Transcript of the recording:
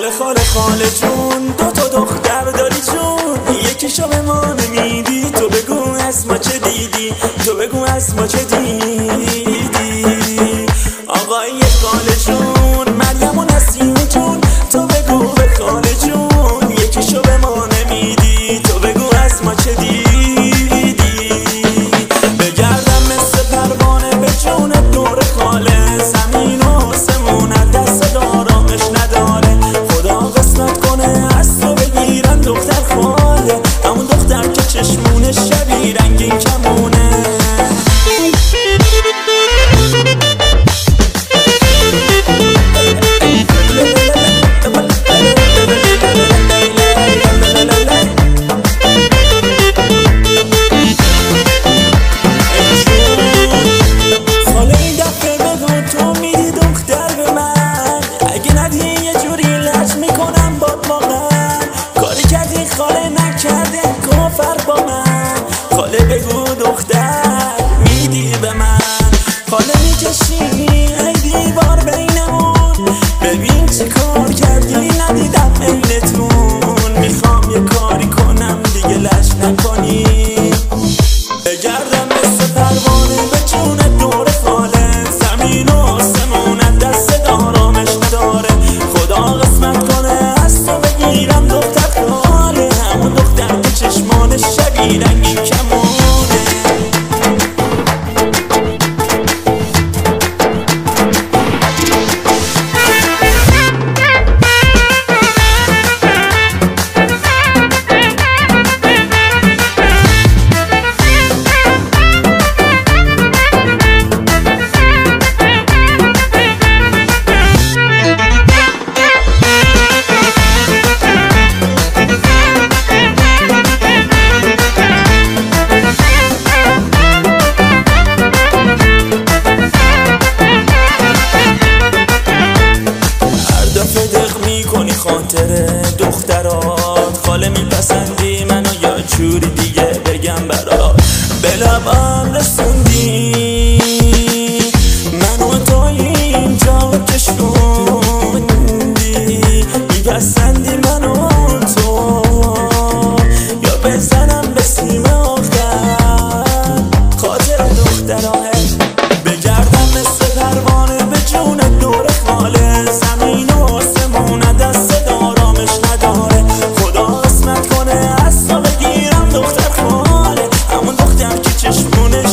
خاله خاله جون، دوتا دختر داری جون، یکیشو به ما نمیدی. تو بگو از ما چه دیدی، تو بگو از ما چه دیدی. آقای خاله جون، مریم و نسیم جون، تو بگو به خاله جون، یکیشو به ما نمیدی. تو بگو از ما چه دیدی. بگردم مثل پروانه به جون دور خاله، زمین و آسمون دست دارامش نداره. خدا قسمت کنه از تو بگیرن دختر خاله، همون دختر که چشمونش شبیه رنگین کمونه. خاله بگو دختر میدی به من، خاله میکشی ای دیوار بینمون، ببین چه کار کردی ندیدم عینتون. میخوام یه کاری کنم دیگه لش نکنی، بگردم مثل پروانه به جون دور خاله، زمین و آسمون دست دارامش نداره. خدا قسمت کنه از تو بگیرم دختر خاله، همون دختر که چشمانش شبیه رنگین کمونه. خاطر دخترات خاله میپسندی منو یا جوری دیگه بگم برات، به لبم رسوندی منو تا اینجا کشوندی. میپسندی منو تو یا بزنم به سیم آخر خاطر دخترات. بگردم مثل پروانه به جون دور خاله، زمین و آسمون دست دارامش نداره. خدا قسمت کنه از تو بگیرم دختر خاله، همون دختر که چشمونش